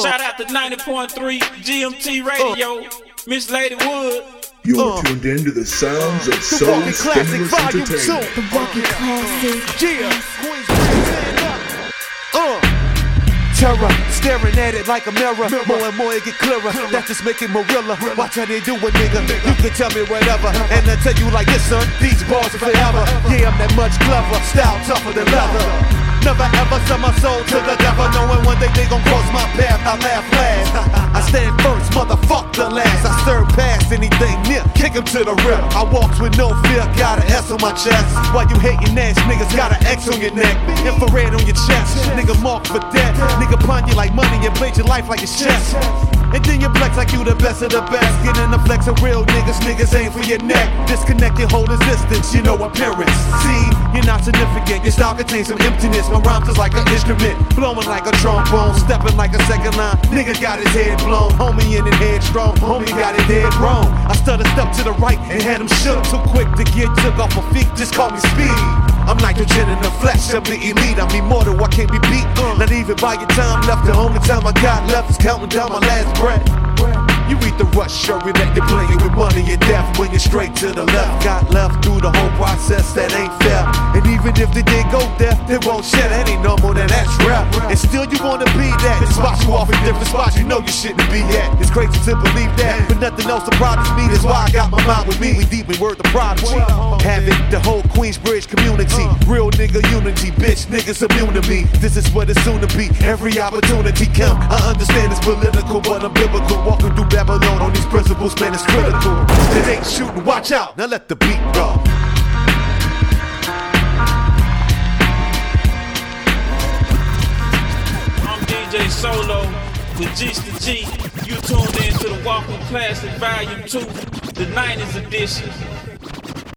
Shout out to 90.3 GMT Radio, Miss Lady Wood. You're tuned in to the sounds of Soul Stimulus Entertainment. The Walking Classic. Terror, staring at it like a mirror. More and more it get clearer. That's just making Marilla. Watch how they do it, nigga. You can tell me whatever, and I tell you like this, son. These bars are forever. Yeah, I'm that much clever. Style tougher than leather. Never ever sell my soul to the devil, knowing one day they gon' cross my path. I laugh last. I stand first, motherfuck the last. I serve past anything near, kick him to the rip. I walks with no fear, got an S on my chest. While you hating ass niggas got an X on your neck, infrared on your chest. Nigga marked for death. Nigga pawn you like money and played your life like it's chess. And then you flex like you the best of the best. Get in the flex of real niggas, niggas ain't for your neck. Disconnect your whole existence, you know appearance. See, you're not significant, your style contains some emptiness. My rhymes is like an instrument, blowing like a trombone, stepping like a second line. Nigga got his head blown, homie in it headstrong. Homie got his head wrong. I stuttered step to the right and had him shook. Too quick to get took off my feet, just call me speed. I'm nitrogen in the flesh, I'm the elite. I'm immortal, I can't be beat. Not even by your time left, the only time I got left is counting down my last breath. You eat the rush, sure you like to play with money and death when you're straight to the left. Got left through the whole process, that ain't fair. And even if they did go there, they won't share. That ain't normal, that's rap. And still you wanna be that. It spots you off in different spots you know you shouldn't be at. It's crazy to believe that, but nothing else surprises me. That's why I got my mind with me. We deep in word the prodigy. Have it, the whole Queensbridge community. Real nigga unity, bitch, niggas immune to me. This is what it's soon to be. Every opportunity count. I understand it's political, but I'm biblical. Walking through Babylon on these principles, man, it's critical. It ain't shooting, watch out, now let the beat go. I'm DJ Solo with G's to G. You tuned in to the Walking Classic Volume 2, the 90s edition.